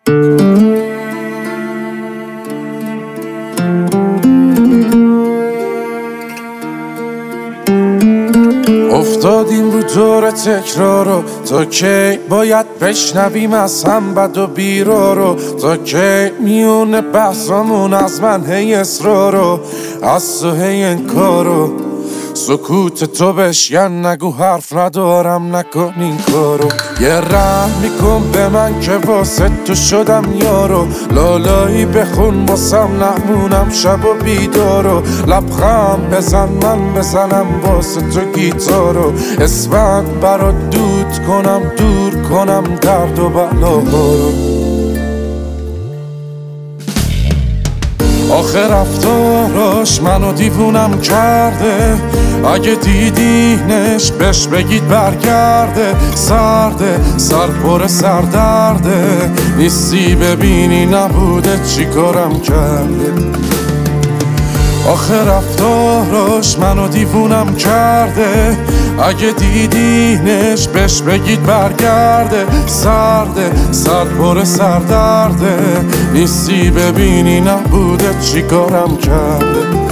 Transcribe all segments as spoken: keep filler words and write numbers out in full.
افتادیم رو دور تکرارو، تا کی باید بشنویم از هم بد و بیرارو؟ تا کی میونه بحثامون از من هی اصرارو، از تو هی انکارو؟ سکوت تو بشکن، نگو حرف ندارم، نکن این کارو. یه رحم میکن به من که واسه تو شدم یارو، لالایی بخون واسم نمونم شب و بیدارو. لبخند بزن من بزنم واسه تو گیتارو، اسفند برات دود کنم دور کنم درد و بلاهارو. آخه رفتاراش منو دیوونم کرده، اگه دیدینش بهش بگید برگرده. سرده سر پر سردرده، نیستی ببینی نبوده چی کارم کرده. آخه رفتاراش منو دیوونم کرده، اگه دیدینش بهش بگید برگرده. سرده سر پر سردرده، نیستی ببینی نبوده چی کارم کرده.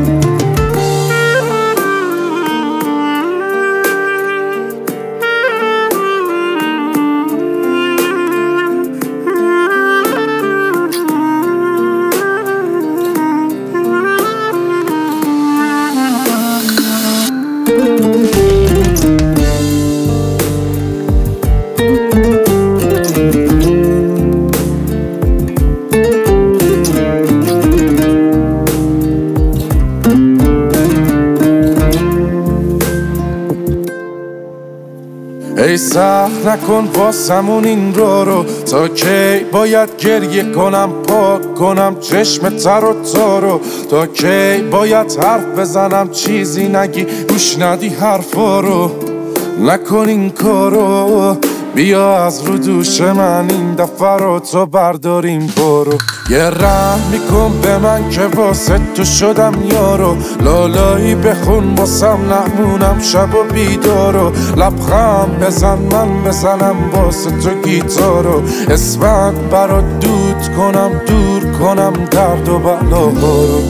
ای سخت نکن واسمون این رو رو، تا کی باید گریه کنم پاک کنم چشم تر و تارو؟ تا کی باید حرف بزنم چیزی نگی گوش ندی حرفا رو؟ نکن این کارو، بیا از رو دوش من این دفعه رو تو برداریم برو. یه رحم میکن به من که واسه تو شدم یارو، لالایی بخون واسم نمونم شب و بیدارو. لبخند بزن من بزنم واسه تو گیتارو، اسفند برات دود کنم دور کنم درد و بلاهارو.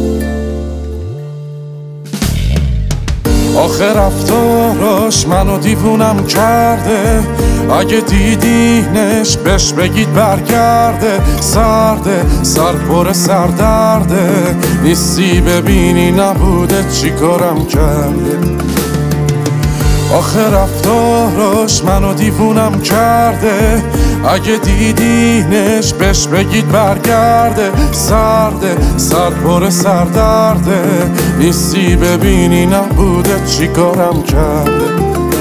آخه رفتاراش منو دیوونم کرده، اگه دیدینش بهش بگید برگرده. سرده سر پر سردرده، نیستی ببینی نبوده چی کارم کرده. آخه رفتاراش منو دیوونم کرده، اگه دیدینش بهش بگید برگرده. سرده سر پر سردرده، نیستی ببینی نبوده چی کارم کرده.